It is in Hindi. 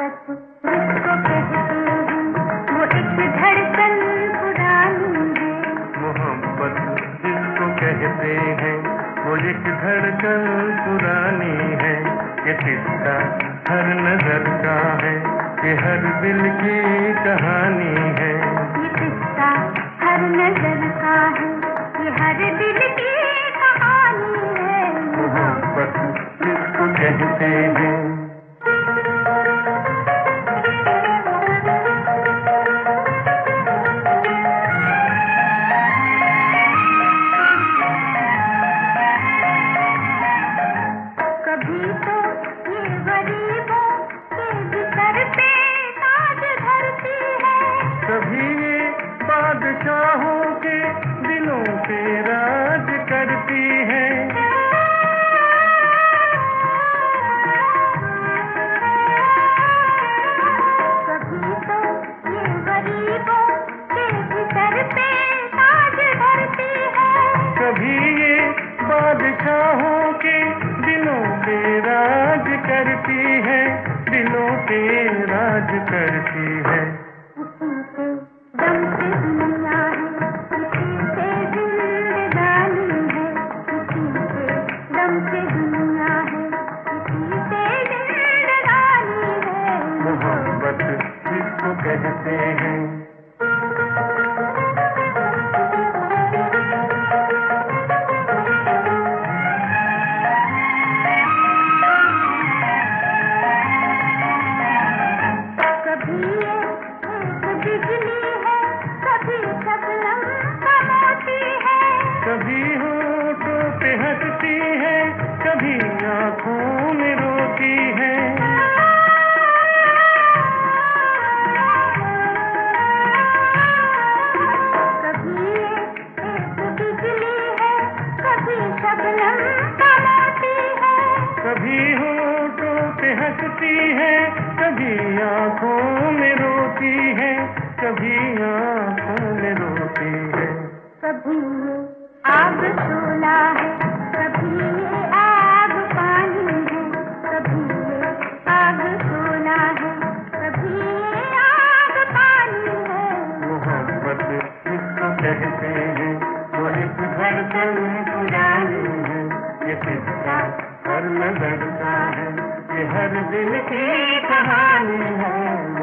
जिसको कहते हैं वो एक धड़कन पुरानी है। मोहब्बत जिसको कहते हैं वो एक धड़कन पुरानी है। ये किस्सा हर नजर का है, ये हर दिल की कहानी है। ये किस्सा हर नजर का है, ये हर दिल की कहानी है। मोहब्बत जिसको कहते हैं। कभी तो ये गरीबों के बिस्तर पे ताज धरती है, कभी ये बादशाहों के दिलों पे राज करती है। कभी तो ये गरीबों के बिस्तर पे ताज धरती है, कभी ये बादशाहों के दिलों पे राज करती है, दिलों पे राज करती है। उसी से दम से दुनिया है, उसी से जिंदगानी है। उसी से दम से दुनिया है, उसी से जिंदगानी है। मोहब्बत जिसको कहते हैं। कभी ये एक बिजली है, कभी शबनम का मोती है। कभी होठों पे हंसती है, कभी आँखों में रोती है। कभी ये एक बिजली है, कभी शबनम का मोती है। कभी होठों पे हंसती है, कभी आँखों में रोती है, कभी आँखों में रोती है। कभी ये आग शोला है, कभी ये आग पानी है। कभी ये आग शोला है, कभी ये आग पानी है। मोहब्बत जिसको कहते हैं वो एक धड़कन पुरानी है। ये किस्सा हर नजर का है, ये हर दिल की कहानी है।